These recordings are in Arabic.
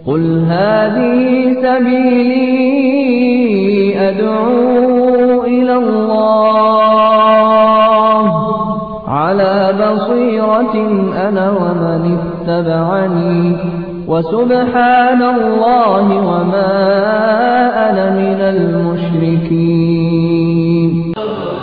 قل هذه سبيلي أدعو إلى الله على بصيرة أنا ومن اتبعني وسبحان الله وما أنا من المشركين.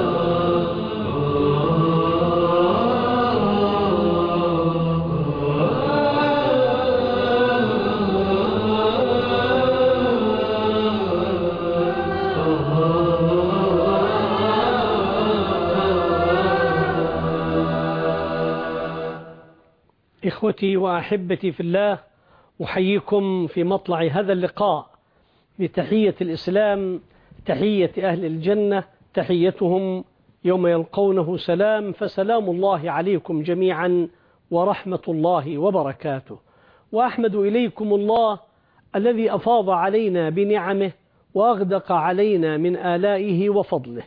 إخوتي وأحبتي في الله، أحييكم في مطلع هذا اللقاء بتحية الإسلام، تحية أهل الجنة، تحيتهم يوم يلقونه سلام، فسلام الله عليكم جميعا ورحمة الله وبركاته. وأحمد إليكم الله الذي أفاض علينا بنعمه وأغدق علينا من آلائه وفضله،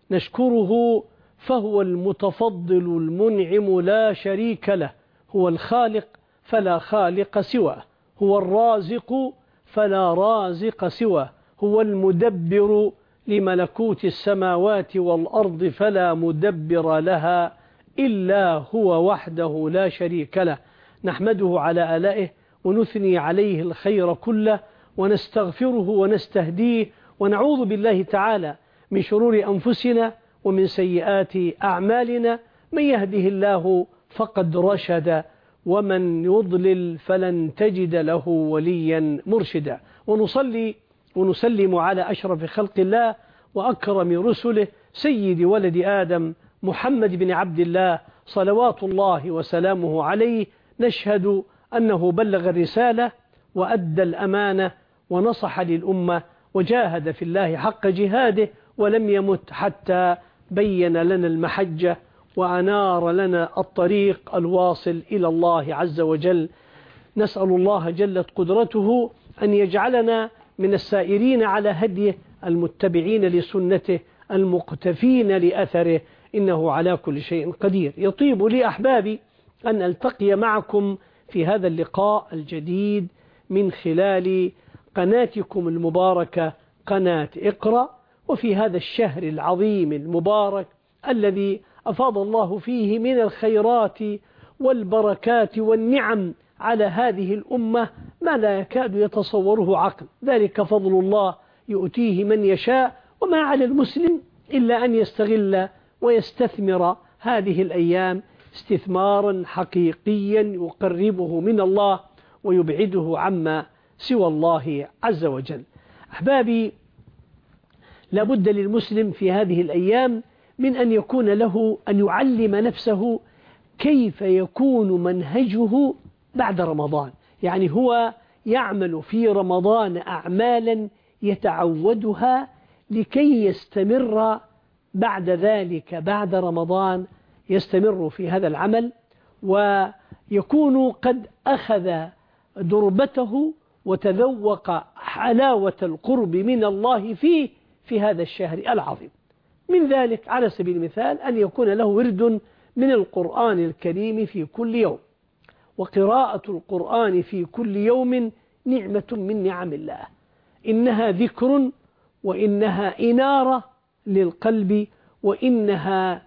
نشكره فهو المتفضل المنعم لا شريك له، هو الخالق فلا خالق سواه، هو الرازق فلا رازق سواه، هو المدبر لملكوت السماوات والأرض فلا مدبر لها إلا هو وحده لا شريك له. نحمده على آلائه ونثني عليه الخير كله، ونستغفره ونستهديه، ونعوذ بالله تعالى من شرور أنفسنا ومن سيئات أعمالنا، من يهده الله فقد رشد ومن يضلل فلن تجد له وليا مرشدا. ونصلي ونسلم على أشرف خلق الله وأكرم رسله سيد ولد آدم محمد بن عبد الله صلوات الله وسلامه عليه. نشهد أنه بلغ الرسالة وأدى الأمانة ونصح للأمة وجاهد في الله حق جهاده ولم يمت حتى بين لنا المحجة وأنار لنا الطريق الواصل إلى الله عز وجل. نسأل الله جلت قدرته أن يجعلنا من السائرين على هديه، المتبعين لسنته، المقتفين لأثره، إنه على كل شيء قدير. يطيب لي أحبابي أن ألتقي معكم في هذا اللقاء الجديد من خلال قناتكم المباركة قناة اقرأ، وفي هذا الشهر العظيم المبارك الذي أفاض الله فيه من الخيرات والبركات والنعم على هذه الأمة ما لا يكاد يتصوره عقل، ذلك فضل الله يؤتيه من يشاء، وما على المسلم إلا أن يستغل ويستثمر هذه الأيام استثمارا حقيقيا يقربه من الله ويبعده عما سوى الله عز وجل. أحبابي، لابد للمسلم في هذه الأيام من أن يكون له أن يعلم نفسه كيف يكون منهجه بعد رمضان، يعني هو يعمل في رمضان أعمالا يتعودها لكي يستمر بعد ذلك بعد رمضان، يستمر في هذا العمل ويكون قد أخذ دربته وتذوق حلاوة القرب من الله في هذا الشهر العظيم. من ذلك على سبيل المثال أن يكون له ورد من القرآن الكريم في كل يوم، وقراءة القرآن في كل يوم نعمة من نعم الله، إنها ذكر وإنها إنارة للقلب، وإنها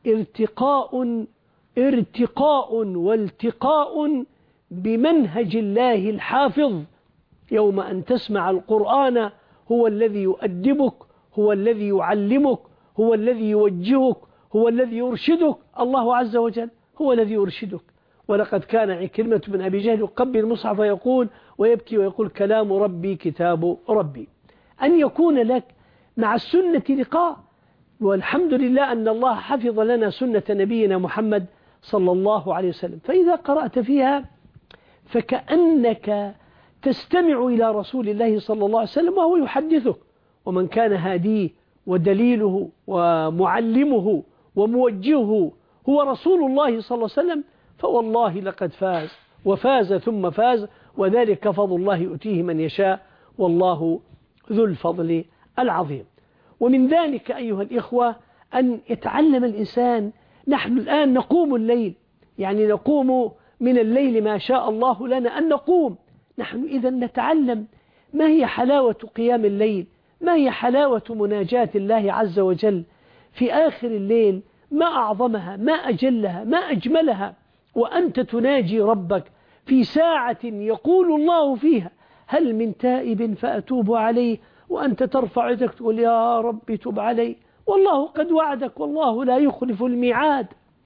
ارتقاء والتقاء بمنهج الله الحافظ. يوم أن تسمع القرآن هو الذي يؤدبك، هو الذي يعلمك، هو الذي يوجهك، هو الذي يرشدك، الله عز وجل هو الذي يرشدك. ولقد كان عكرمة بن أبي جهل يقبل المصحف ويقول ويبكي ويقول كلام ربي كتاب ربي. أن يكون لك مع السنة لقاء، والحمد لله أن الله حفظ لنا سنة نبينا محمد صلى الله عليه وسلم، فإذا قرأت فيها فكأنك تستمع إلى رسول الله صلى الله عليه وسلم وهو يحدثك، ومن كان هاديه ودليله ومعلمه وموجهه هو رسول الله صلى الله عليه وسلم، فوالله لقد فاز وفاز ثم فاز، وذلك فضل الله يؤتيه من يشاء، والله ذو الفضل العظيم. ومن ذلك أيها الإخوة أن يتعلم الإنسان. نحن الآن نقوم الليل، يعني نقوم من الليل ما شاء الله لنا أن نقوم، نحن إذا نتعلم ما هي حلاوة قيام الليل، ما هي حلاوة مناجاة الله عز وجل في آخر الليل، ما أعظمها، ما أجلها، ما أجملها، وأنت تناجي ربك في ساعة يقول الله فيها هل من تائب فأتوب عليه، وأنت ترفع يدك تقول يا رب تب علي، والله قد وعدك والله لا يخلف الميعاد.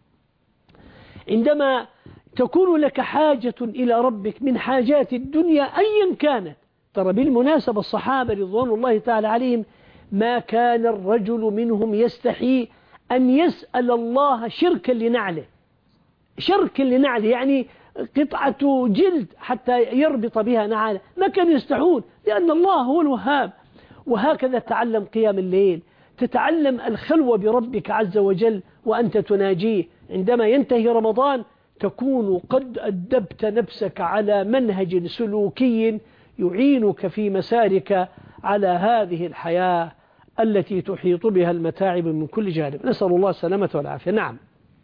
عندما تكون لك حاجة إلى ربك من حاجات الدنيا أيا كانت، ترى بالمناسبة الصحابة رضوان الله تعالى عليهم ما كان الرجل منهم يستحي أن يسأل الله شركا لنعله، شركا لنعله يعني قطعة جلد حتى يربط بها نعاله، ما كانوا يستحون لأن الله هو الوهاب. وهكذا تعلم قيام الليل، تتعلم الخلوة بربك عز وجل وأنت تناجيه. عندما ينتهي رمضان تكون قد أدبت نفسك على منهج سلوكي يعينك في مسارك على هذه الحياة التي تحيط بها المتاعب من كل جانب. نسأل الله السلامة والعافية. نعم.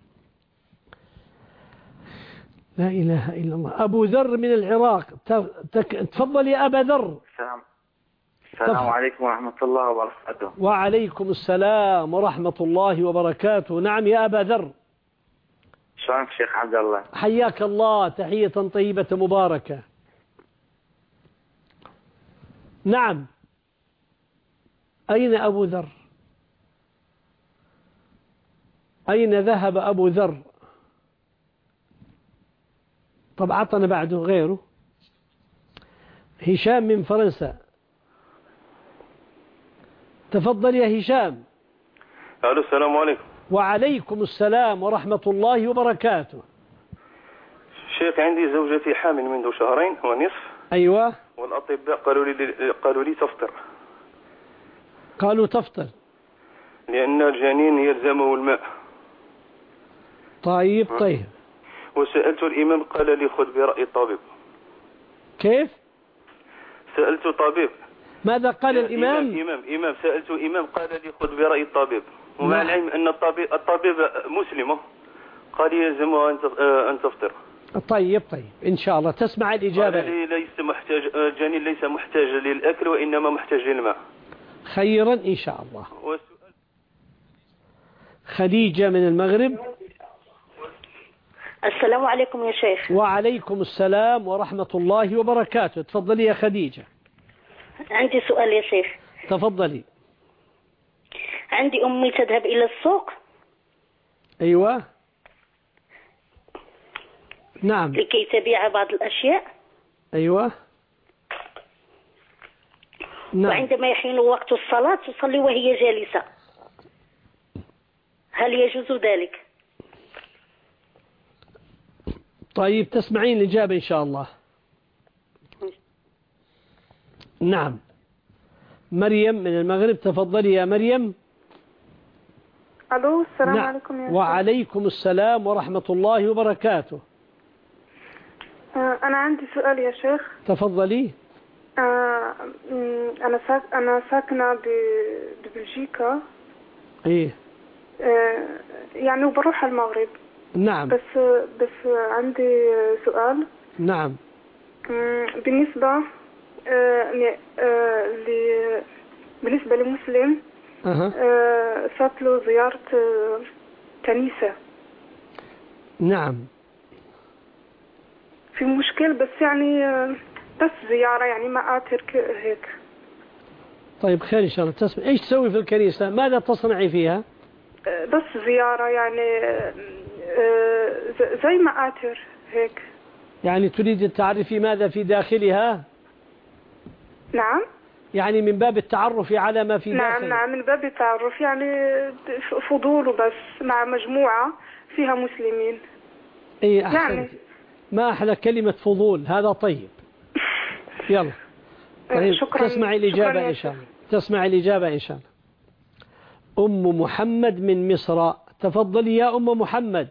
لا إله إلا الله. أبو ذر من العراق، تفضل يا أبا ذر. السلام عليكم ورحمة الله وبركاته. وعليكم السلام ورحمة الله وبركاته. نعم يا أبا ذر. شلونك شيخ عبد الله؟ حياك الله، تحية طيبة مباركة. نعم. أين أبو ذر؟ أين ذهب أبو ذر؟ طب عطنا بعده غيره. هشام من فرنسا، تفضل يا هشام. ألو السلام عليكم. وعليكم السلام ورحمة الله وبركاته. شيخ عندي زوجتي حامل منذ شهرين ونصف. أيوة. والأطباء قالوا لي تفطر. قالوا تفطر لأن الجنين يلزمه الماء. طيب. وسألت الإمام قال لي خذ برأي الطبيب. كيف؟ سألت طبيب. ماذا قال الإمام؟ إمام سألت إمام قال لي خذ برأي الطبيب، ومع العلم أن الطبيب مسلم قال يلزمه أن تفطر. طيب إن شاء الله تسمع الإجابة. قال لي الجنين ليس محتاج للأكل وإنما محتاج للماء. خيرا إن شاء الله. خديجة من المغرب. السلام عليكم يا شيخ. وعليكم السلام ورحمة الله وبركاته. تفضلي يا خديجة. عندي سؤال يا شيخ. تفضلي. عندي أمي تذهب إلى السوق. أيوة. نعم. لكي تبيع بعض الأشياء. أيوة. نعم. وعندما يحين وقت الصلاة تصلي وهي جالسة، هل يجوز ذلك؟ طيب تسمعين الإجابة إن شاء الله. نعم. مريم من المغرب، تفضلي يا مريم. ألو السلام عليكم يا شيخ. وعليكم السلام ورحمة الله وبركاته. أنا عندي سؤال يا شيخ. تفضلي. أنا ساكنة ببلجيكا. إيه. يعني وبروح المغرب. نعم. بس عندي سؤال. نعم. بالنسبة بالنسبة لمسلم صارت له زيارة كنيسة. نعم. في مشكل بس يعني بس زيارة يعني ما أترك هيك. طيب خير إن شاء الله. تسمع إيش تسوي في الكنيسة؟ ماذا تصنعي فيها؟ بس زيارة يعني زي ما آتر هيك. يعني تريد تعرفي ماذا في داخلها؟ نعم. يعني من باب التعرف على ما في داخلها. نعم من باب التعرف يعني فضول بس مع مجموعة فيها مسلمين. إيه أحسنت. يعني ما أحلى كلمة فضول هذا. طيب يلا. طيب شكرا. تسمعي الإجابة إن شاء الله. تسمعي الإجابة إن شاء الله. أم محمد من مصر، تفضلي يا أم محمد.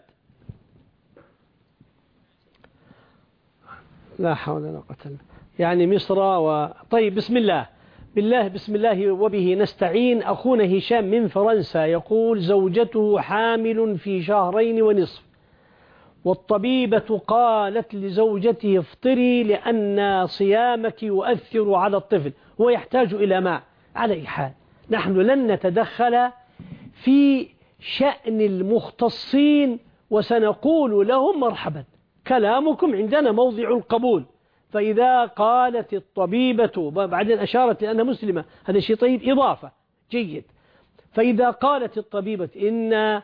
لا حول ولا قوة إلا يعني مصر طيب بسم الله. بسم الله وبه نستعين. أخونا هشام من فرنسا يقول زوجته حامل في 2 شهر ونصف، والطبيبة قالت لزوجته افطري لأن صيامك يؤثر على الطفل، هو يحتاج إلى ماء. على أي حال نحن لن نتدخل في شأن المختصين، وسنقول لهم مرحبا، كلامكم عندنا موضع القبول. فإذا قالت الطبيبة، بعدين أشارت لأنها مسلمة، هذا شيء طيب، إضافة جيد. فإذا قالت الطبيبة إن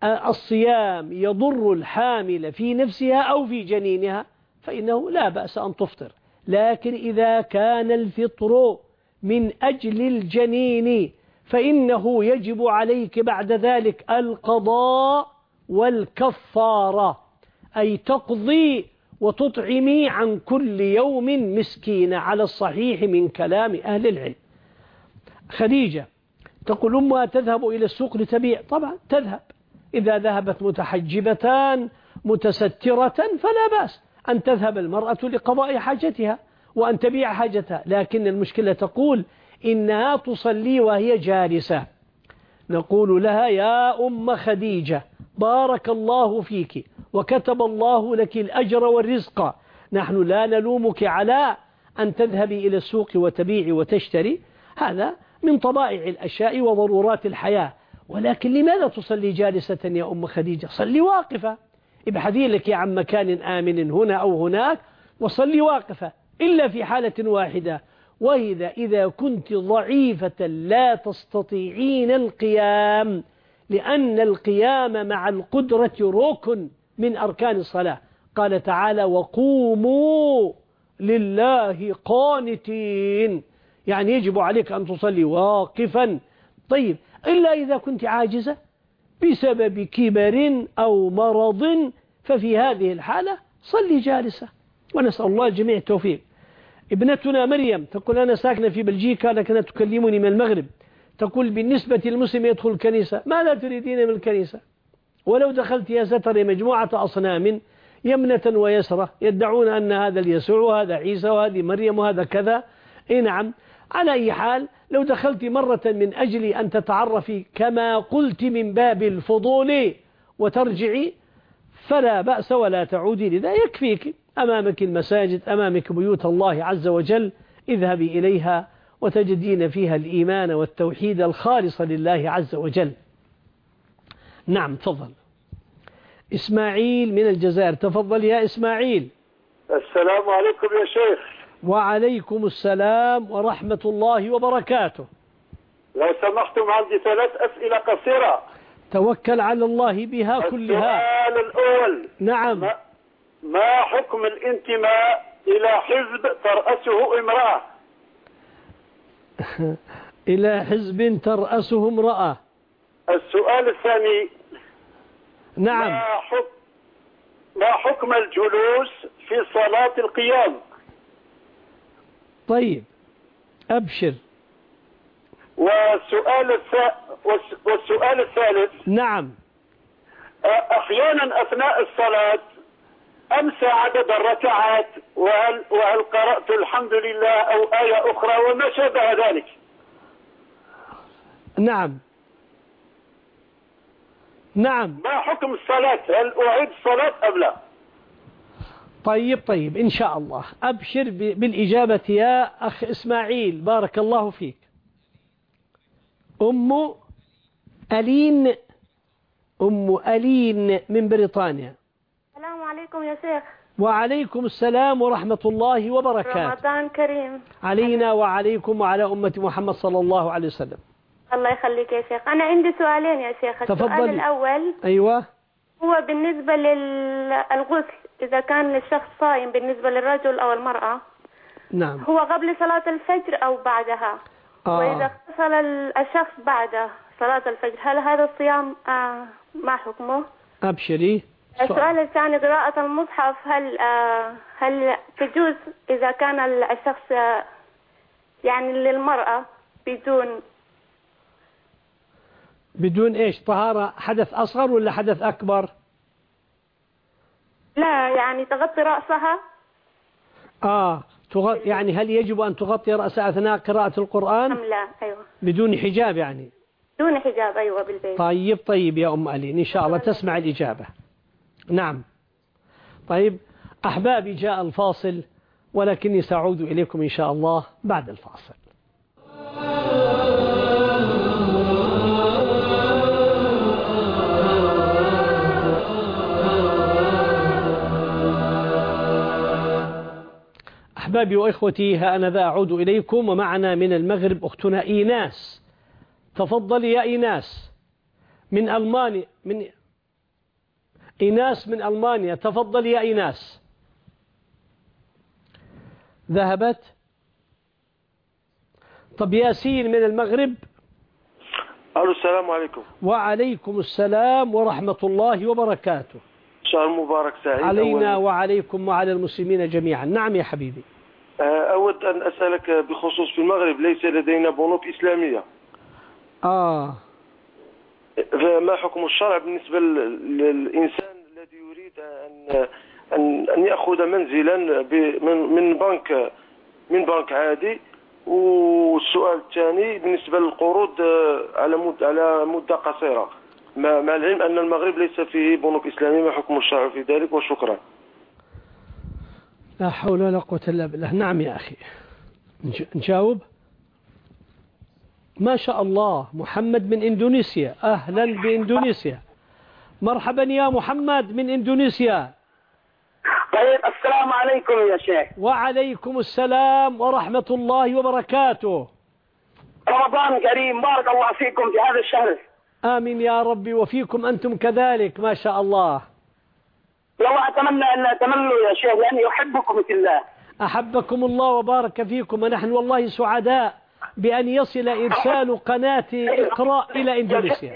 الصيام يضر الحامل في نفسها أو في جنينها فإنه لا بأس أن تفطر. لكن إذا كان الفطر من أجل الجنين فإنه يجب عليك بعد ذلك القضاء والكفارة، أي تقضي وتطعمي عن كل يوم مسكين على الصحيح من كلام أهل العلم. خديجة تقول أمها تذهب إلى السوق لتبيع، طبعا تذهب، إذا ذهبت متحجبتان متسترة فلا بأس أن تذهب المرأة لقضاء حاجتها وأن تبيع حاجتها. لكن المشكلة تقول إنها تصلي وهي جالسة، نقول لها يا أم خديجة بارك الله فيك وكتب الله لك الأجر والرزق، نحن لا نلومك على أن تذهبي إلى السوق وتبيعي وتشتري، هذا من طبائع الأشياء وضرورات الحياة. ولكن لماذا تصلي جالسة يا أم خديجة؟ صلي واقفة، ابحثي لك عن مكان آمن هنا أو هناك وصلي واقفة، إلا في حالة واحدة، إذا كنت ضعيفة لا تستطيعين القيام، لأن القيام مع القدرة ركن من أركان الصلاة. قال تعالى وقوموا لله قانتين، يعني يجب عليك أن تصلي واقفا. طيب إلا إذا كنت عاجزة بسبب كبر أو مرض، ففي هذه الحالة صلي جالسة، ونسأل الله الجميع التوفيق. ابنتنا مريم تقول أنا ساكنة في بلجيكا لكنها تكلمني من المغرب، تقول بالنسبة للمسلم يدخل الكنيسة ماذا تريدين من الكنيسة؟ ولو دخلت يا ستر مجموعة أصنام يمنة ويسرة يدعون أن هذا اليسوع وهذا عيسى وهذه مريم وهذا كذا. نعم، على أي حال لو دخلت مرة من أجل أن تتعرفي كما قلت من باب الفضول وترجعي فلا بأس ولا تعودي، لذا يكفيك، أمامك المساجد، أمامك بيوت الله عز وجل، اذهبي إليها وتجدين فيها الإيمان والتوحيد الخالص لله عز وجل. نعم تفضل. إسماعيل من الجزائر، تفضل يا إسماعيل. السلام عليكم يا شيخ. وعليكم السلام ورحمة الله وبركاته. لو سمحتم عندي 3 أسئلة قصيرة. توكل على الله بها كلها. السؤال الأول، نعم، ما حكم الانتماء إلى حزب ترأسه امرأة؟ إلى حزب ترأسه امرأة. السؤال الثاني، نعم، ما حكم الجلوس في صلاة القيام؟ طيب أبشر. والسؤال الثالث، نعم، أحيانا أثناء الصلاة أنسى عدد الركعات، وهل قرأت الحمد لله أو آية أخرى وما شابه ذلك؟ نعم نعم. ما حكم الصلاة؟ هل أعيد الصلاة أم لا؟ طيب إن شاء الله أبشر بالإجابة يا أخ إسماعيل، بارك الله فيك. أم ألين من بريطانيا. السلام عليكم يا شيخ. وعليكم السلام ورحمة الله وبركاته. رمضان كريم علينا وعليكم وعلى أمة محمد صلى الله عليه وسلم. الله يخليك يا شيخ. أنا عندي سؤالين يا شيخ. السؤال الأول، أيوة، هو بالنسبة للغسل إذا كان الشخص صائم بالنسبة للرجل أو المرأة. نعم. هو قبل صلاة الفجر أو بعدها؟ وإذا اغتسل الشخص بعد صلاة الفجر هل هذا الصيام ما حكمه؟ أبشري. السؤال الثاني، قراءة المصحف هل تجوز إذا كان الشخص يعني للمرأة بدون إيش؟ طهارة، حدث أصغر ولا حدث أكبر؟ لا، يعني تغطي رأسها. يعني هل يجب أن تغطي رأسها أثناء قراءة القرآن؟ أم لا؟ أيوة. بدون حجاب يعني؟ بدون حجاب، أيوة، بالبيت. طيب يا أم ألين، إن شاء الله تسمع الإجابة. نعم. طيب أحبابي، جاء الفاصل، ولكني سأعود إليكم إن شاء الله بعد الفاصل. أحبابي وإخوتي، ها أنا ذا أعود إليكم، ومعنا من المغرب أختنا إيناس. تفضل يا إيناس من ألمانيا. إيناس من ألمانيا، تفضل يا إيناس. ذهبت. طب ياسين من المغرب. السلام عليكم. وعليكم السلام ورحمة الله وبركاته. شهر مبارك سعيد علينا وعليكم وعلى المسلمين جميعا. نعم يا حبيبي. أود أن أسألك بخصوص في المغرب ليس لدينا بنوك إسلامية. فما حكم الشرع بالنسبة للإنسان الذي يريد أن يأخذ منزلا من بنك عادي؟ والسؤال الثاني بالنسبة للقروض على مدة قصيرة، مع العلم أن المغرب ليس فيه بنوك إسلامية، ما حكم الشرع في ذلك؟ وشكرا. لا حول ولا قوة إلا بالله. نعم يا أخي، نجاوب. ما شاء الله، محمد من إندونيسيا. أهلا بإندونيسيا، مرحبا يا محمد من إندونيسيا. طيب السلام عليكم يا شيخ. وعليكم السلام ورحمة الله وبركاته. رمضان كريم، بارك الله فيكم في هذا الشهر. آمين يا ربي، وفيكم أنتم كذلك ما شاء الله. والله أتمنى أن تملوا يا شيخ، لأني أحبكم في الله. أحبكم الله وبارك فيكم، ونحن والله سعداء بأن يصل إرسال قناة إقراء إلى إندونيسيا.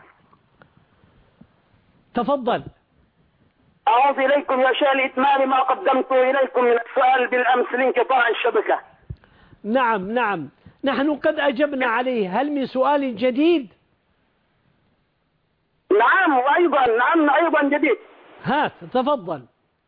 تفضل. أعود إليكم يا شيخ لإتمام ما قدمت إليكم من السؤال بالأمس لانقطاع الشبكة. نعم نعم، نحن قد أجبنا عليه. هل من سؤال جديد؟ نعم، وأيضا أيضا جديد. هات تفضل.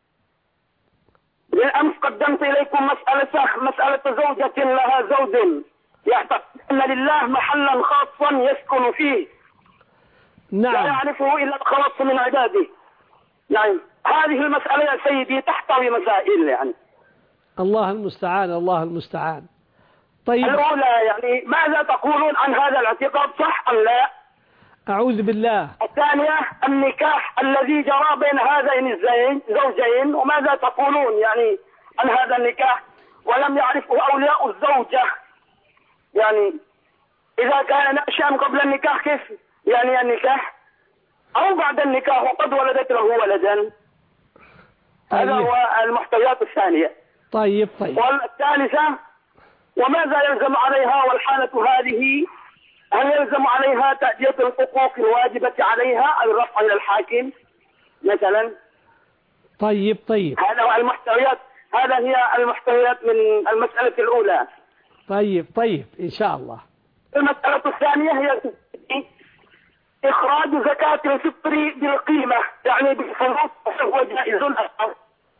بالأمس قدمت إليكم مسألة زوجة لها زوج يعتقد أن لله محلا خاصا يسكن فيه، نعم، لا يعرفه إلا الخلاص من عباده. يعني هذه المسألة يا سيدي تحتوي مسائل، يعني الله المستعان، الله المستعان. طيب، الأولى يعني ماذا تقولون عن هذا الاعتقاد، صح أم لا؟ أعوذ بالله. الثانية النكاح الذي جرى بين هذين الزوجين، وماذا تقولون يعني عن هذا النكاح ولم يعرفه أولياء الزوجة؟ يعني إذا كان ناشئا قبل النكاح كيف يعني النكاح، أو بعد النكاح وقد ولدت له ولدا؟ هذا هو المحتويات الثانية. طيب. والثالثة، وماذا يلزم عليها والحالة هذه؟ هل يلزم عليها تأدية الحقوق الواجبة عليها أو الرفع إلى الحاكم مثلا؟ طيب. هذا هو المحتويات، هذا هي المحتويات من المسألة الأولى. طيب إن شاء الله. المسألة الثانية هي إخراج زكاة الفطر بالقيمة، يعني بالفلوس، وهو جائز أكثر.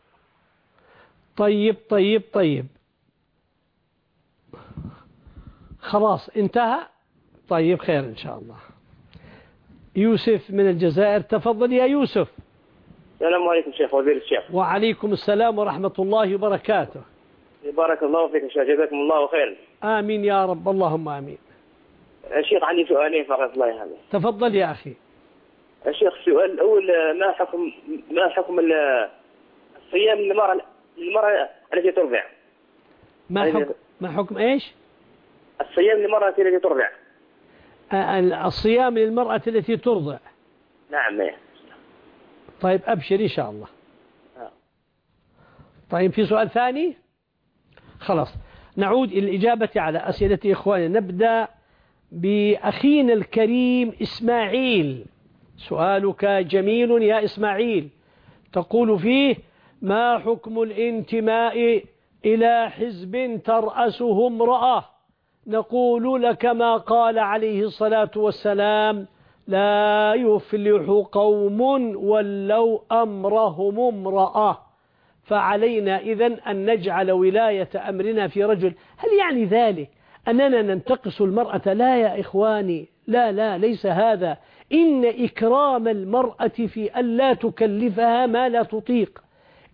طيب خلاص انتهى. طيب خير إن شاء الله. يوسف من الجزائر، تفضل يا يوسف. السلام عليكم شيخ وزير الشيخ. وعليكم السلام ورحمة الله وبركاته. بارك الله فيك شيخ، جزاكم الله خيرا. آمين يا رب، اللهم آمين. الشيخ عندي سؤالين فقط الله يهديك. تفضل يا أخي. الشيخ السؤال الأول، ما حكم الصيام للمرأة التي ترضع؟ ما حكم إيش؟ الصيام للمرأة التي ترضع. الصيام للمرأة التي ترضع. نعم. طيب أبشر إن شاء الله. طيب في سؤال ثاني؟ خلاص نعود إلى الإجابة على أسئلة إخواننا. نبدأ بأخينا الكريم إسماعيل. سؤالك جميل يا إسماعيل، تقول فيه: ما حكم الانتماء إلى حزب ترأسه امرأة؟ نقول لك ما قال عليه الصلاة والسلام: لا يفلح قوم ولوا أمرهم امرأة. فعلينا إذن أن نجعل ولاية أمرنا في رجل. هل يعني ذلك أننا ننتقص المرأة؟ لا يا إخواني، لا ليس هذا. إن إكرام المرأة في أن لا تكلفها ما لا تطيق.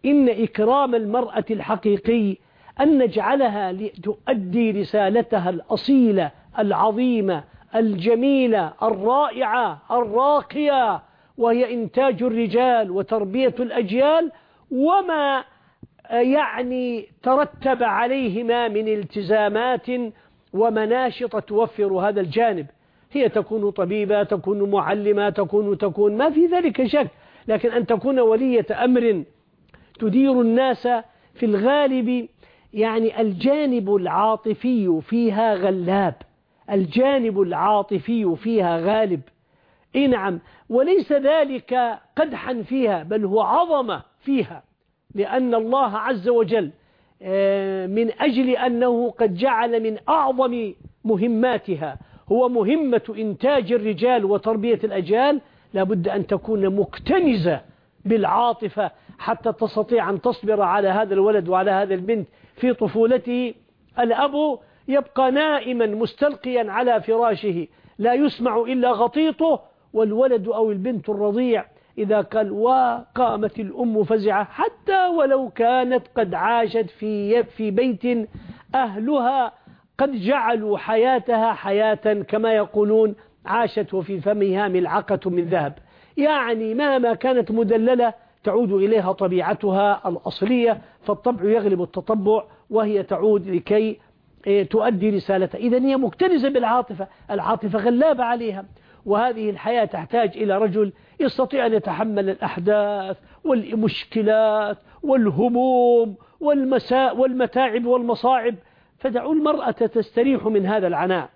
إن إكرام المرأة الحقيقي أن نجعلها تؤدي رسالتها الأصيلة العظيمة الجميلة الرائعة الراقية، وهي إنتاج الرجال وتربية الأجيال، وما يعني ترتب عليهما من التزامات ومناشط توفر هذا الجانب. هي تكون طبيبة، تكون معلمة، تكون ما في ذلك شك، لكن أن تكون ولية أمر تدير الناس في الغالب يعني الجانب العاطفي فيها غلاب، الجانب العاطفي فيها غالب. نعم، وليس ذلك قدحا فيها، بل هو عظمة فيها، لأن الله عز وجل من أجل أنه قد جعل من أعظم مهماتها هو مهمة إنتاج الرجال وتربية الأجيال، لابد أن تكون مكتنزة بالعاطفة حتى تستطيع أن تصبر على هذا الولد وعلى هذا البنت في طفولته. الأب يبقى نائما مستلقيا على فراشه لا يسمع إلا غطيطه، والولد أو البنت الرضيع إذا قال وقامت الأم فزعة، حتى ولو كانت قد عاشت في بيت أهلها قد جعلوا حياتها حياة كما يقولون عاشت وفي فمها ملعقة من ذهب، يعني مهما كانت مدللة تعود إليها طبيعتها الأصلية، فالطبع يغلب التطبع وهي تعود لكي تؤدي رسالتها. إذن هي مكتنزة بالعاطفة، العاطفة غلابة عليها، وهذه الحياة تحتاج إلى رجل يستطيع أن يتحمل الأحداث والمشكلات والهموم والمتاعب والمصاعب، فدعوا المرأة تستريح من هذا العناء.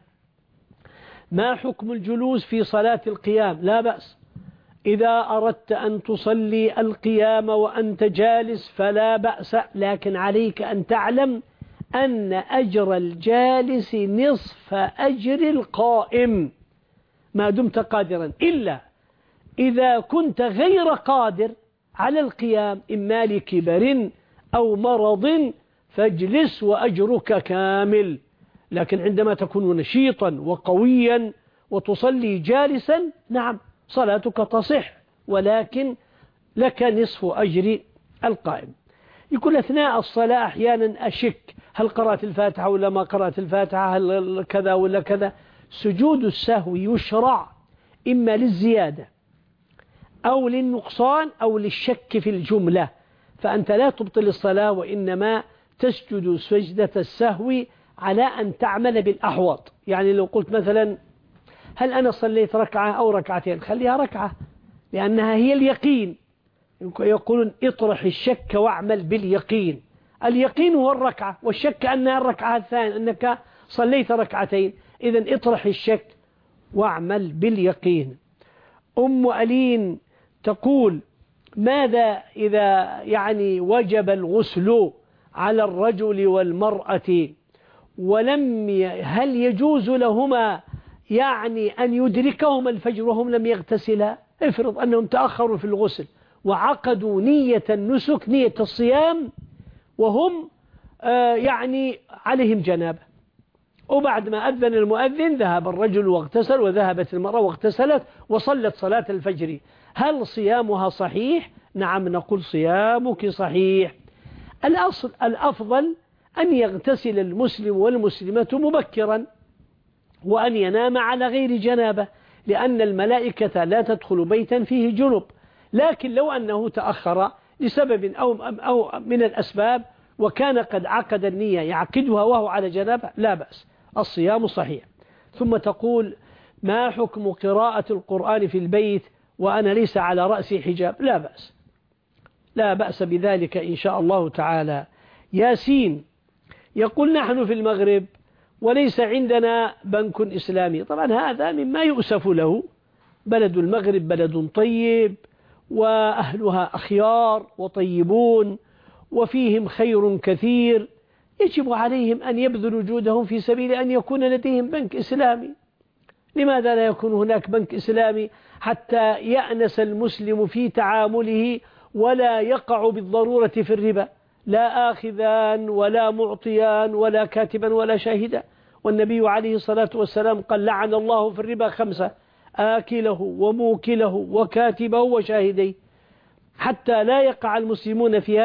ما حكم الجلوس في صلاة القيام؟ لا بأس، إذا أردت أن تصلي القيام وأنت جالس فلا بأس، لكن عليك أن تعلم أن أجر الجالس نصف أجر القائم ما دمت قادرا، إلا إذا كنت غير قادر على القيام إما لكبر أو مرض فاجلس وأجرك كامل، لكن عندما تكون نشيطا وقويا وتصلي جالسا نعم صلاتك تصح، ولكن لك نصف أجر القائم. يقول أثناء الصلاة أحيانا أشك هل قرأت الفاتحة ولا ما قرأت الفاتحة، هل كذا ولا كذا. سجود السهو يشرع إما للزيادة أو للنقصان أو للشك في الجملة، فأنت لا تبطل الصلاة، وإنما تسجد سجدة السهو على أن تعمل بالأحوط. يعني لو قلت مثلا هل أنا صليت ركعة أو ركعتين، خليها ركعة لأنها هي اليقين. يقولون اطرح الشك واعمل باليقين، اليقين هو الركعة، والشك أنها الركعة الثانية أنك صليت ركعتين، إذن اطرح الشك واعمل باليقين. أم ألين تقول ماذا إذا يعني وجب الغسل على الرجل والمرأة هل يجوز لهما يعني أن يدركهما الفجر وهم لم يغتسلا؟ افرض أنهم تأخروا في الغسل وعقدوا نية النسك نية الصيام وهم يعني عليهم جنابة، وبعد ما أذن المؤذن ذهب الرجل واغتسل وذهبت المرأة واغتسلت وصلت صلاة الفجر، هل صيامها صحيح؟ نعم نقول صيامك صحيح. الأفضل أن يغتسل المسلم والمسلمة مبكرا وأن ينام على غير جنابة، لأن الملائكة لا تدخل بيتا فيه جنب، لكن لو أنه تأخر لسبب أو من الأسباب وكان قد عقد النية يعقدها وهو على جنابة لا بأس، الصيام صحيح. ثم تقول ما حكم قراءة القرآن في البيت وأنا ليس على رأسي حجاب؟ لا بأس، لا بأس بذلك إن شاء الله تعالى. ياسين يقول نحن في المغرب وليس عندنا بنك إسلامي، طبعا هذا مما يؤسف له، بلد المغرب بلد طيب وأهلها أخيار وطيبون وفيهم خير كثير، يجب عليهم أن يبذلوا جهدهم في سبيل أن يكون لديهم بنك إسلامي. لماذا لا يكون هناك بنك إسلامي حتى يأنس المسلم في تعامله ولا يقع بالضرورة في الربا، لا آخذان ولا معطيان ولا كاتبا ولا شاهدا. والنبي عليه الصلاة والسلام قال لعن الله في الربا 5: آكله وموكله وكاتبه وشاهديه. حتى لا يقع المسلمون في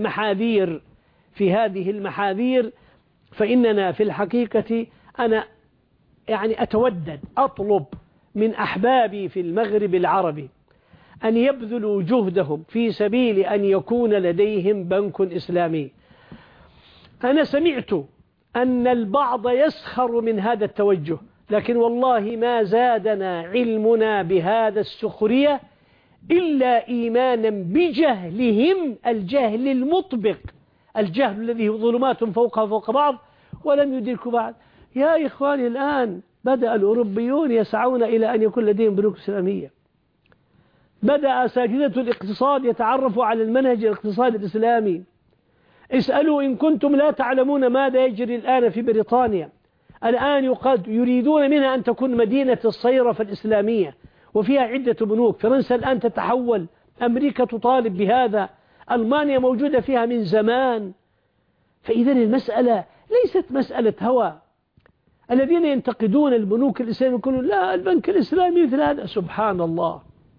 هذه المحاذير فإننا في الحقيقة أنا يعني أطلب من أحبابي في المغرب العربي أن يبذلوا جهدهم في سبيل أن يكون لديهم بنك إسلامي. أنا سمعت أن البعض يسخر من هذا التوجه، لكن والله ما زادنا علمنا بهذا السخرية إلا إيمانا بجهلهم، الجهل المطبق، الجهل الذي هو ظلمات فوقها فوق بعض ولم يدركوا بعد. يا إخواني الآن بدأ الأوروبيون يسعون إلى أن يكون لديهم بنوك إسلامية، بدأ أساتذة الاقتصاد يتعرفوا على المنهج الاقتصادي الإسلامي. اسألوا إن كنتم لا تعلمون ماذا يجري الآن في بريطانيا. الآن يريدون منها أن تكون مدينة الصيرفة الإسلامية وفيها عدة بنوك. فرنسا الآن تتحول، أمريكا تطالب بهذا، ألمانيا موجودة فيها من زمان. فإذا المسألة ليست مسألة هوى. الذين ينتقدون البنوك الإسلامية يقولون لا البنك الإسلامي مثل هذا، سبحان الله،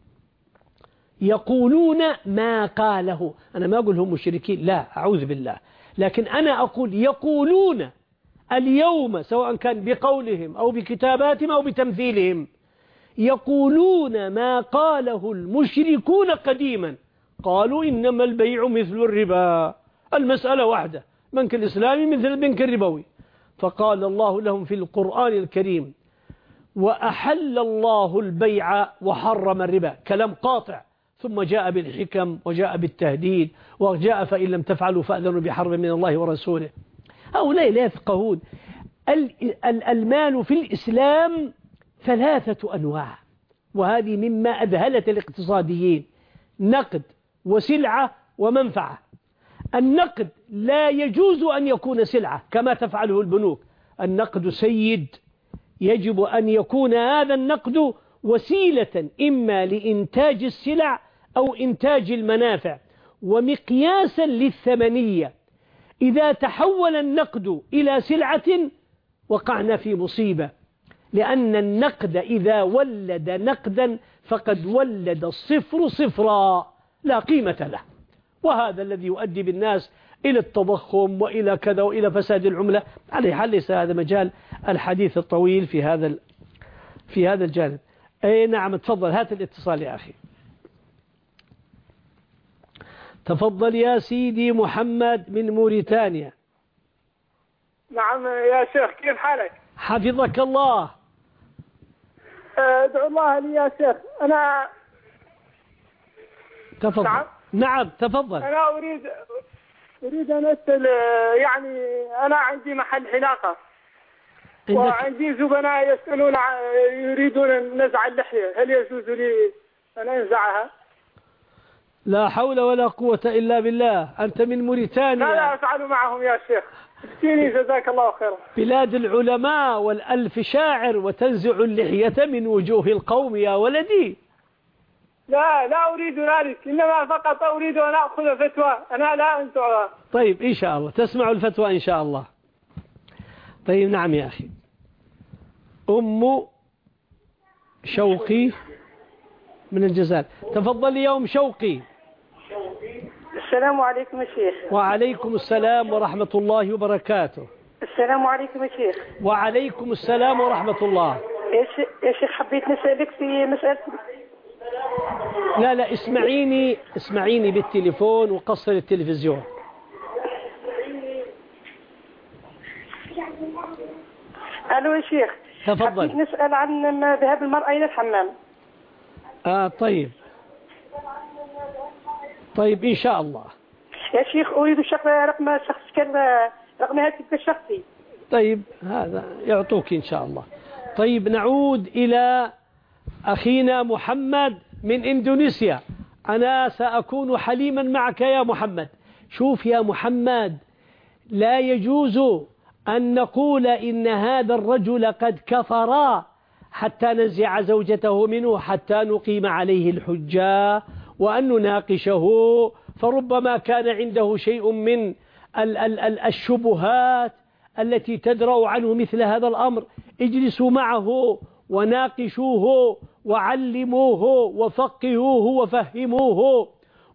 يقولون ما قاله. أنا ما أقول هم مشركين، لا أعوذ بالله، لكن أنا أقول يقولون اليوم سواء كان بقولهم أو بكتاباتهم أو بتمثيلهم، يقولون ما قاله المشركون قديما. قالوا إنما البيع مثل الربا، المسألة واحدة، البنك الإسلامي مثل البنك الربوي. فقال الله لهم في القرآن الكريم وأحل الله البيع وحرم الربا، كلام قاطع، ثم جاء بالحكم وجاء بالتهديد وجاء فإن لم تفعلوا فأذنوا بحرب من الله ورسوله. هؤلاء لا يفقهون. المال في الإسلام 3 أنواع، وهذه مما أذهلت الاقتصاديين: نقد وسلعة ومنفعة. النقد لا يجوز أن يكون سلعة كما تفعله البنوك، النقد سيد، يجب أن يكون هذا النقد وسيلة إما لإنتاج السلع أو إنتاج المنافع ومقياسا للثمنية. إذا تحول النقد إلى سلعة وقعنا في مصيبة، لأن النقد إذا ولد نقدا فقد ولد الصفر صفرا لا قيمة له، وهذا الذي يؤدي بالناس إلى التضخم وإلى كذا وإلى فساد العملة. على حال ليس هذا مجال الحديث الطويل في هذا الجانب. أي نعم، تفضل، هات الاتصال يا أخي. تفضل يا سيدي محمد من موريتانيا. نعم يا شيخ، كيف حالك؟ حفظك الله. ادعو الله لي يا شيخ. أنا تفضل. نعم تفضل. أنا أريد أن أسأل، يعني أنا عندي محل حلاقة وعندي زبناء يسألون يريدون نزع اللحية، هل يجوز لي أن أنزعها؟ لا حول ولا قوة إلا بالله. أنت من موريتانيا. ماذا أفعل معهم يا شيخ؟ افتيني جزاك الله خيرا. بلاد العلماء والألف شاعر، وتنزع اللحية من وجوه القوم يا ولدي. لا أريد ذلك، إنما فقط أريد أن أخذ فتوى، أنا لا أنزعها. طيب إن شاء الله تسمع الفتوى إن شاء الله. طيب نعم يا أخي. أم شوقي من الجزائر، تفضل يا أم شوقي. السلام عليكم يا شيخ. وعليكم السلام ورحمة الله وبركاته. السلام عليكم يا شيخ. وعليكم السلام ورحمة الله. يا شيخ حبيت نسألك في مسألة. لا اسمعيني بالتليفون وقصر التلفزيون. ألو يا شيخ. تفضل. حبيت نسأل عن ذهاب المرأة إلى الحمام. طيب إن شاء الله يا شيخ. أريد رقم هاتفك الشخصي. طيب هذا يعطوك إن شاء الله. طيب نعود إلى أخينا محمد من إندونيسيا. أنا سأكون حليما معك يا محمد. شوف يا محمد، لا يجوز أن نقول إن هذا الرجل قد كفر حتى ننزع زوجته منه، حتى نقيم عليه الحجة وأن نناقشه، فربما كان عنده شيء من الشبهات التي تدرأ عنه مثل هذا الأمر. اجلسوا معه وناقشوه وعلموه وفقهوه وفهموه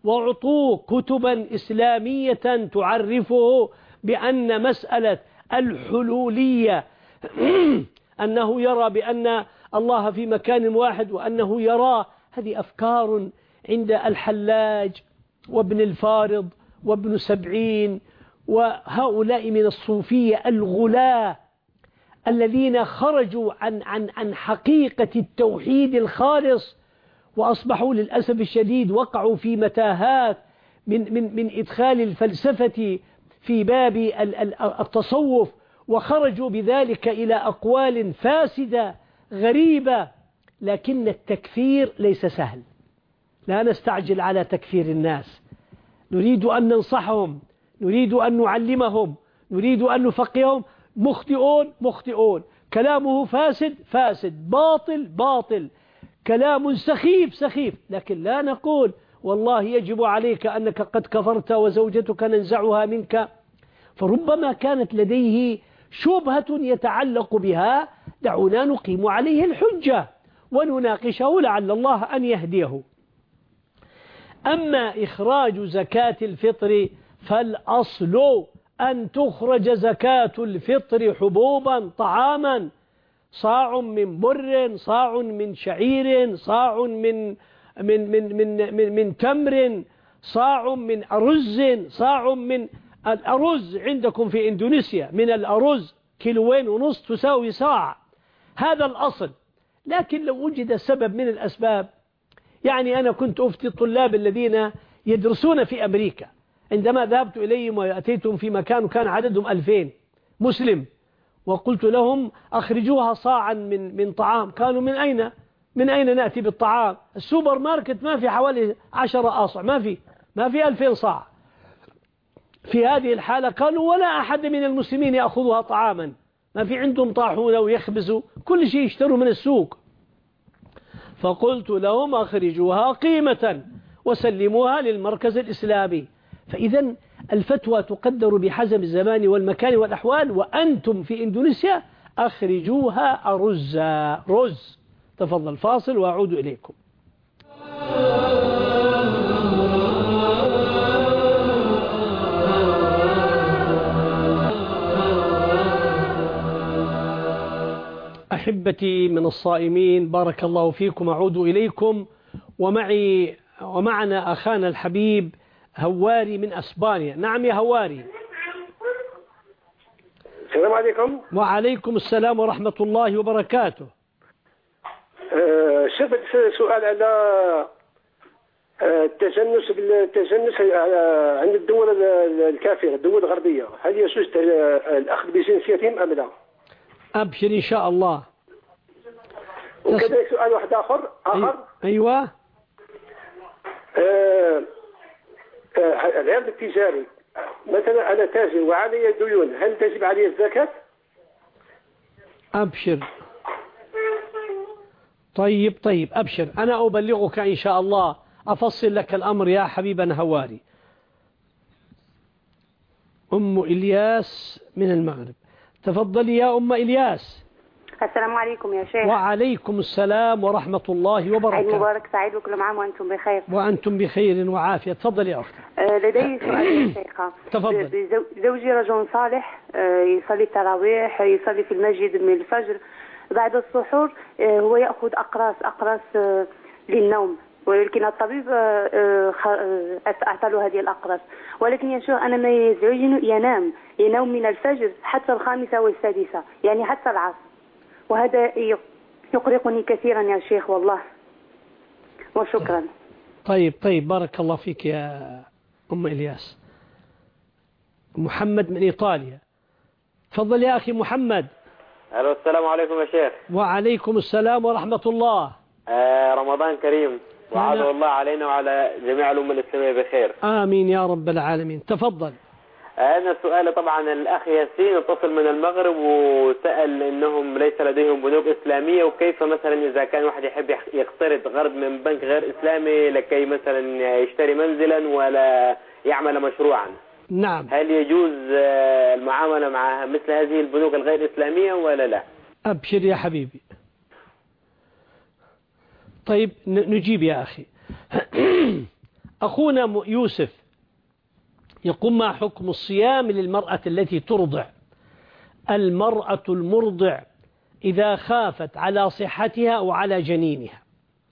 وأعطوه كتبا إسلامية تعرفه بأن مسألة الحلولية أنه يرى بأن الله في مكان واحد وأنه يرى، هذه أفكار عند الحلاج وابن الفارض وابن سبعين وهؤلاء من الصوفية الغلاة الذين خرجوا عن حقيقة التوحيد الخالص، وأصبحوا للأسف الشديد وقعوا في متاهات من إدخال الفلسفة في باب التصوف، وخرجوا بذلك إلى أقوال فاسدة غريبة. لكن التكفير ليس سهل، لا نستعجل على تكفير الناس، نريد أن ننصحهم، نريد أن نعلمهم، نريد أن نفقههم. مخطئون، كلامه فاسد، باطل، كلام سخيف، لكن لا نقول والله يجب عليك أنك قد كفرت وزوجتك ننزعها منك، فربما كانت لديه شبهة يتعلق بها، دعونا نقيم عليه الحجة ونناقشه لعل الله أن يهديه. أما إخراج زكاة الفطر فالأصل أن تخرج زكاة الفطر حبوبا طعاما، صاع من بر، صاع من شعير، صاع من تمر، صاع من أرز، صاع من الأرز عندكم في إندونيسيا من الأرز 2.5 كيلو تساوي صاع، هذا الأصل. لكن لو وجد سبب من الأسباب، يعني أنا كنت أفتي الطلاب الذين يدرسون في أمريكا، عندما ذهبت إليهم وأتيتهم في مكان وكان عددهم 2000 مسلم، وقلت لهم أخرجوها صاعا من طعام، قالوا من أين نأتي بالطعام؟ السوبر ماركت ما في حوالي 10 آصع، ما في 2000 صاع. في هذه الحالة قالوا ولا أحد من المسلمين يأخذها طعاما، ما في عندهم طاحون ويخبزوا، كل شيء يشتروا من السوق. فقلت لهم أخرجوها قيمة وسلموها للمركز الإسلامي. فإذا الفتوى تقدر بحسب الزمان والمكان والأحوال، وأنتم في إندونيسيا أخرجوها رز. تفضل فاصل وأعود إليكم. أحبتي من الصائمين، بارك الله فيكم، أعود إليكم، ومعنا أخانا الحبيب هواري من أسبانيا. نعم يا هواري. السلام عليكم. وعليكم السلام ورحمة الله وبركاته. شفت سؤال على التجنس عند الدول الكافرة، الدول الغربية، هل يجوز الأخذ بجنسيتهم أم لا؟ أبشر إن شاء الله. وكذلك سؤال واحد آخر. أيوة. العرض التجاري، مثلا أنا تاجر وعلي ديون، هل تجب علي الزكاة؟ أبشر. طيب أبشر، أنا أبلغك إن شاء الله، أفصل لك الأمر يا حبيبنا هواري. أم إلياس من المغرب، تفضلي يا أم إلياس. السلام عليكم يا شيخ. وعليكم السلام ورحمة الله وبركاته. عيد مبارك سعيد وكل عام وأنتم بخير. وأنتم بخير وعافية. تفضلي يا أختي. لدي سؤال يا شيخة. تفضل. زوجي رجل صالح، يصلي التراويح، يصلي في المسجد من الفجر، بعد السحور هو يأخذ أقراص للنوم، ولكن الطبيب أعطى له هذه الأقراص، ولكن يا شيخ أنا ما يزعجني ينام من الفجر حتى 5 و6، يعني حتى العصر، وهذا يقلقني كثيرا يا شيخ والله، وشكرا. طيب بارك الله فيك يا أم إلياس. محمد من إيطاليا، تفضل يا أخي محمد. ألو، السلام عليكم يا شيخ. وعليكم السلام ورحمة الله. رمضان كريم، وعاد الله علينا وعلى جميع الأمة الإسلامية بخير. آمين يا رب العالمين. تفضل. أنا سؤالي طبعا الأخ ياسين اتصل من المغرب وسأل إنهم ليس لديهم بنوك إسلامية، وكيف مثلا إذا كان واحد يحب يقترض قرض من بنك غير إسلامي لكي مثلا يشتري منزلا ولا يعمل مشروعا. نعم. هل يجوز المعاملة مع مثل هذه البنوك الغير إسلامية ولا لا؟ أبشر يا حبيبي. طيب نجيب يا أخي. أخونا يوسف يقول: ما حكم الصيام للمرأة التي ترضع؟ المرأة المرضع إذا خافت على صحتها وعلى جنينها،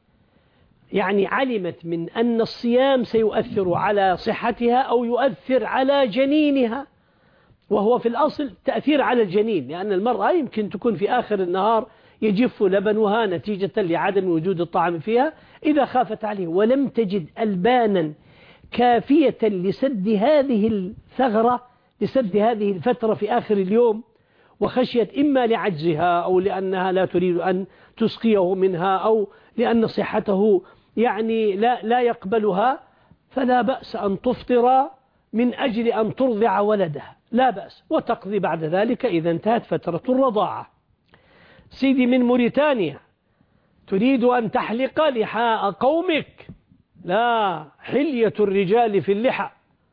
يعني علمت من أن الصيام سيؤثر على صحتها أو يؤثر على جنينها، وهو في الأصل تأثير على الجنين، لأن المرأة يمكن تكون في آخر النهار يجف لبنها نتيجة لعدم وجود الطعام فيها، إذا خافت عليه ولم تجد ألبانا كافية لسد هذه الثغرة، لسد هذه الفترة في آخر اليوم، وخشيت إما لعجزها أو لأنها لا تريد أن تسقيه منها أو لأن صحته يعني لا يقبلها، فلا بأس أن تفطر من أجل أن ترضع ولدها، لا بأس، وتقضي بعد ذلك إذا انتهت فترة الرضاعة. سيدي من موريتانيا: تريد أن تحلق لحاء قومك؟ لا، حلية الرجال في اللحى،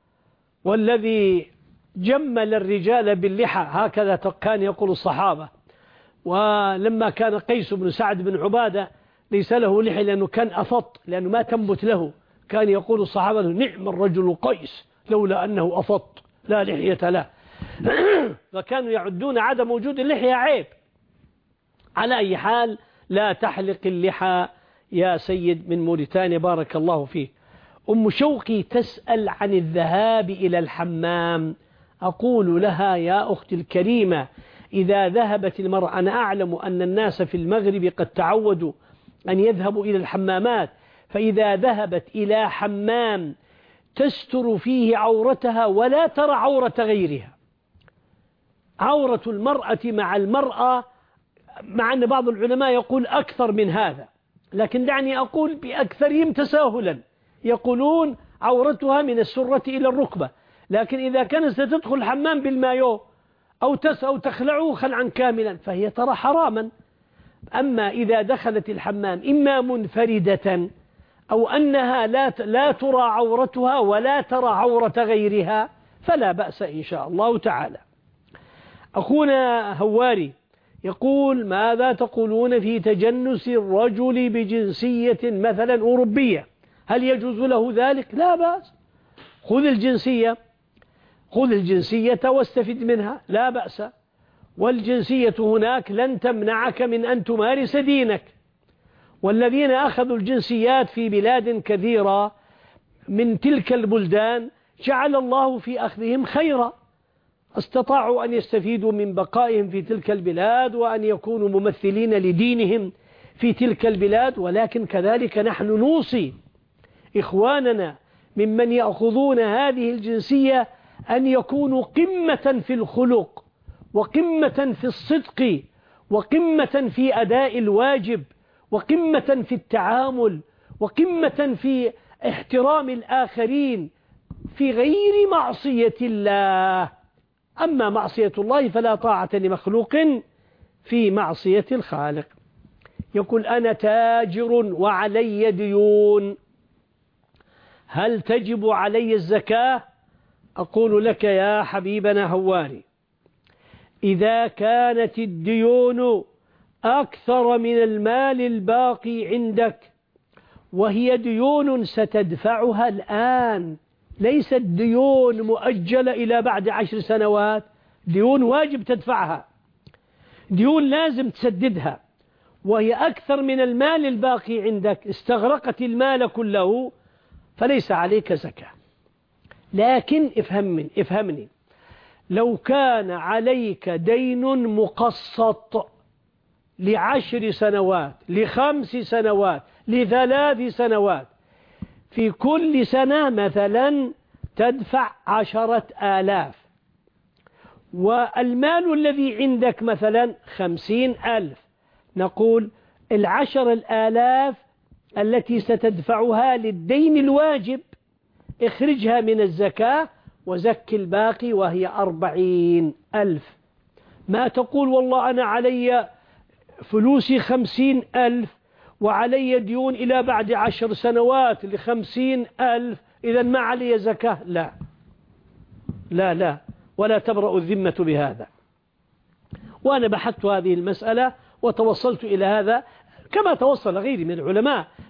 والذي جمل الرجال باللحى، هكذا كان يقول الصحابة. ولما كان قيس بن سعد بن عبادة ليس له لحية لأنه كان أفط، لأنه ما تنبت له، كان يقول الصحابة: نعم الرجل قيس لولا أنه أفط لا لحية له. فكانوا يعدون عدم وجود اللحية عيب. على أي حال لا تحلق اللحى يا سيد من موريتانيا، بارك الله فيك. أم شوقي تسأل عن الذهاب إلى الحمام. أقول لها: يا أختي الكريمة، إذا ذهبت المرأة، أنا أعلم أن الناس في المغرب قد تعودوا أن يذهبوا إلى الحمامات، فإذا ذهبت إلى حمام تستر فيه عورتها ولا ترى عورة غيرها. عورة المرأة مع المرأة، مع أن بعض العلماء يقول أكثر من هذا، لكن دعني أقول بأكثرهم تساهلا، يقولون عورتها من السرة إلى الركبة، لكن إذا كانت ستدخل الحمام بالمايو أو تخلعه خلعا كاملا فهي ترى حراما. أما إذا دخلت الحمام إما منفردة أو أنها لا ترى عورتها ولا ترى عورة غيرها فلا بأس إن شاء الله تعالى. أخونا هواري يقول: ماذا تقولون في تجنس الرجل بجنسية مثلا أوروبية؟ هل يجوز له ذلك؟ لا بأس، خذ الجنسية واستفد منها، لا بأس، والجنسية هناك لن تمنعك من أن تمارس دينك. والذين أخذوا الجنسيات في بلاد كثيرة من تلك البلدان جعل الله في أخذهم خيرا، استطاعوا أن يستفيدوا من بقائهم في تلك البلاد وأن يكونوا ممثلين لدينهم في تلك البلاد. ولكن كذلك نحن نوصي إخواننا ممن يأخذون هذه الجنسية أن يكونوا قمة في الخلق، وقمة في الصدق، وقمة في أداء الواجب، وقمة في التعامل، وقمة في احترام الآخرين في غير معصية الله. أما معصية الله فلا طاعة لمخلوق في معصية الخالق. يقول: أنا تاجر وعلي ديون، هل تجب علي الزكاة؟ أقول لك يا حبيبنا هواري: إذا كانت الديون أكثر من المال الباقي عندك، وهي ديون ستدفعها الآن، ليست ديون مؤجلة إلى بعد 10 سنوات، ديون واجب تدفعها، ديون لازم تسددها، وهي أكثر من المال الباقي عندك، استغرقت المال كله، فليس عليك زكاة. لكن افهمني، لو كان عليك دين مقسط ل10 سنوات، ل5 سنوات، ل3 سنوات، في كل سنة مثلا تدفع 10,000، والمال الذي عندك مثلا 50,000، نقول 10,000 التي ستدفعها للدين الواجب اخرجها من الزكاة وزك الباقي وهي 40,000. ما تقول والله أنا علي فلوسي 50,000 وعلي ديون إلى بعد 10 سنوات ل50,000 إذا ما علي زكاة. لا لا لا، ولا تبرأ الذمة بهذا. وأنا بحثت هذه المسألة وتوصلت إلى هذا كما توصل غيري من العلماء،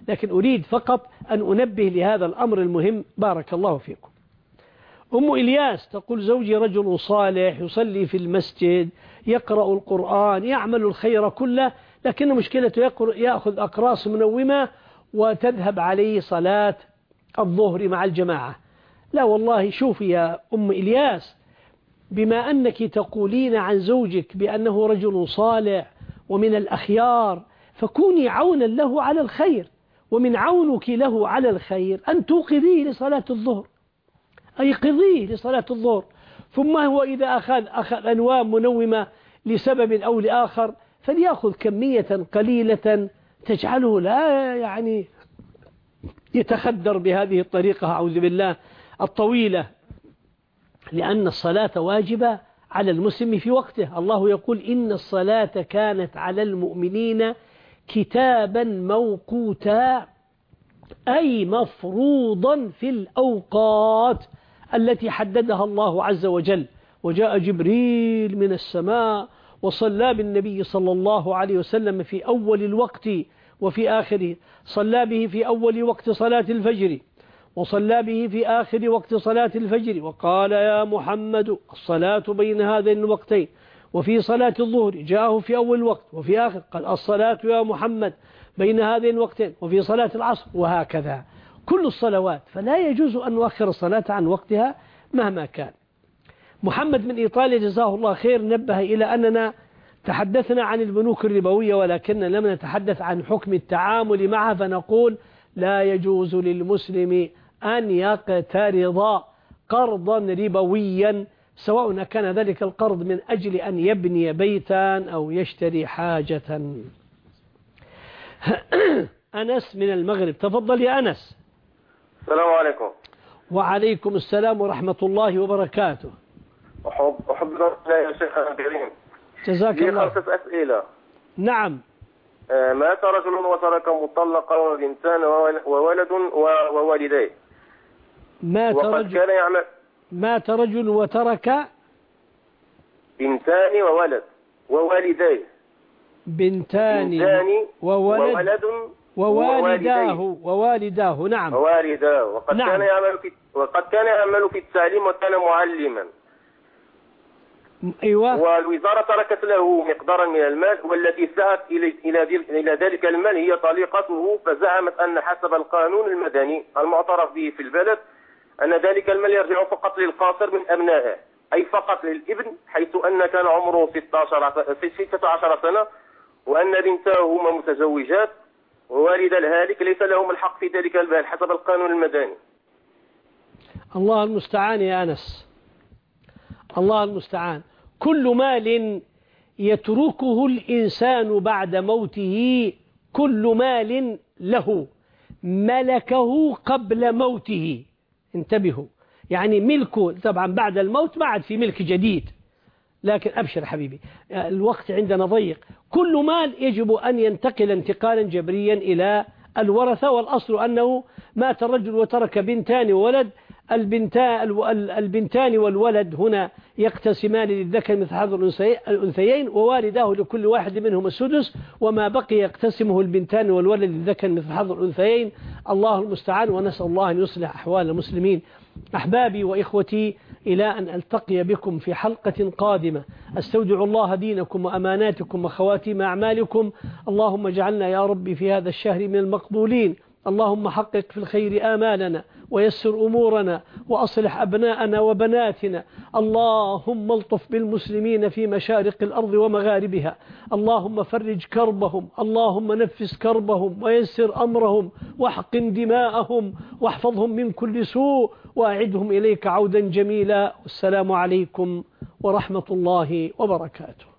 لكن أريد فقط أن أنبه لهذا الأمر المهم. بارك الله فيكم. أم إلياس تقول زوجي رجل صالح يصلي في المسجد يقرأ القرآن يعمل الخير كله، لكن مشكلته يأخذ أقراص منومة وتذهب عليه صلاة الظهر مع الجماعة. لا والله، شوفي يا أم إلياس، بما أنك تقولين عن زوجك بأنه رجل صالح ومن الأخيار، فكوني عونا له على الخير، ومن عونك له على الخير أن توقظيه لصلاة الظهر، أيقظيه لصلاة الظهر. ثم هو إذا أخذ أنوام منومة لسبب أو لآخر فليأخذ كمية قليلة تجعله لا يعني يتخدر بهذه الطريقة أعوذ بالله الطويلة، لأن الصلاة واجبة على المسلم في وقته. الله يقول إن الصلاة كانت على المؤمنين كتابا موقوتا، أي مفروضا في الأوقات التي حددها الله عز وجل. وجاء جبريل من السماء وصلى بالنبي صلى الله عليه وسلم في أول الوقت وفي آخره، صلى به في أول وقت صلاة الفجر وصلى به في آخر وقت صلاة الفجر، وقال يا محمد الصلاة بين هذين الوقتين. وفي صلاة الظهر جاءه في أول وقت وفي آخر قال الصلاة يا محمد بين هذين الوقتين، وفي صلاة العصر، وهكذا كل الصلوات. فلا يجوز أن نؤخر الصلاة عن وقتها مهما كان. محمد من إيطاليا جزاه الله خير نبه إلى أننا تحدثنا عن البنوك الربوية ولكن لم نتحدث عن حكم التعامل معها، فنقول لا يجوز للمسلم أن يقترض قرضا ربويا، سواء كان ذلك القرض من أجل أن يبني بيتا أو يشتري حاجة. أنس من المغرب، تفضل يا أنس. السلام عليكم. وعليكم السلام ورحمة الله وبركاته. أحب الله يا شيخ الكريم. جزاك الله. 5 أسئلة. نعم. مات رجل وترك مطلقة وبنتان وولد ووالديه. مات رجل وترك بنتان وولد ووالديه. بنتان وولد ووالداه. نعم. ووالداه. وقد كان يعمل في التعليم وكان معلما. أيوة. والوزارة تركت له مقدارا من المال، والتي سعت إلى ذلك المال هي طليقته، فزعمت أن حسب القانون المدني المعترف به في البلد أن ذلك المال يرجع فقط للقاصر من أبنائه، أي فقط للابن، حيث أن كان عمره 16 سنة، وأن بنتاهما متزوجات، ووالد الهالك ليس لهم الحق في ذلك المال حسب القانون المدني. الله المستعان يا أنس، الله المستعان. كل مال يتركه الإنسان بعد موته، كل مال له ملكه قبل موته، انتبهوا، يعني ملكه طبعا بعد الموت بعد في ملك جديد، لكن أبشر حبيبي الوقت عندنا ضيق. كل مال يجب أن ينتقل انتقالا جبريا إلى الورثة، والأصل أنه مات الرجل وترك بنتان وولد، البنتان والولد هنا يقتسمان للذكر مثل حظ الأنثيين، ووالداه لكل واحد منهم السدس، وما بقي يقتسمه البنتان والولد للذكر مثل حظ الأنثيين. الله المستعان، ونسأل الله أن يصلح أحوال المسلمين. أحبابي وإخوتي، إلى أن ألتقي بكم في حلقة قادمة، أستودع الله دينكم وأماناتكم وخواتيم أعمالكم. اللهم اجعلنا يا ربي في هذا الشهر من المقبولين. اللهم حقق في الخير آمالنا ويسر أمورنا وأصلح أبناءنا وبناتنا. اللهم الطف بالمسلمين في مشارق الأرض ومغاربها. اللهم فرج كربهم، اللهم نفس كربهم ويسر أمرهم واحقن دماءهم واحفظهم من كل سوء وأعدهم إليك عودا جميلا. والسلام عليكم ورحمة الله وبركاته.